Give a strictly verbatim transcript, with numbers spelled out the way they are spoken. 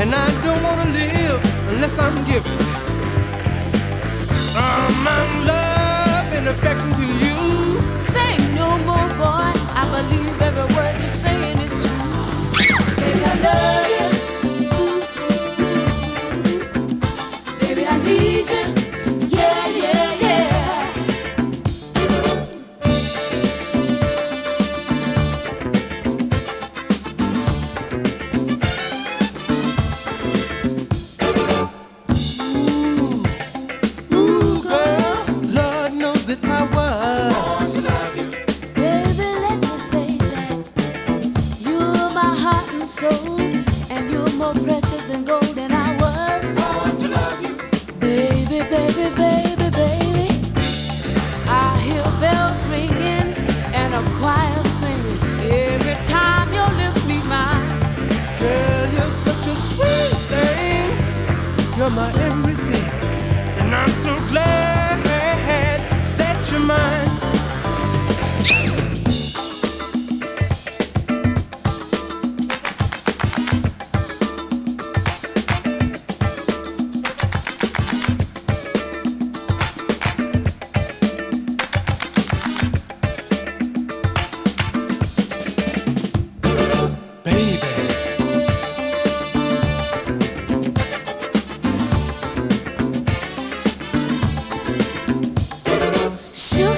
and I don't wanna live unless I'm giving all my love and affection to you. Say no more, boy. I believe every word you're saying is true. Baby, I love you. Baby, I need you. Yeah, yeah, yeah. Ooh, ooh, girl, Lord knows that I was. Baby, let me say that you're my heart and soul, and you're more precious than gold, and I was born to love you. Baby, baby, baby, baby, I hear bells ringing and a choir singing every time your lips meet mine. Girl, you're such a sweet thing. You're my everything, and I'm so glad that you're mine. Sure.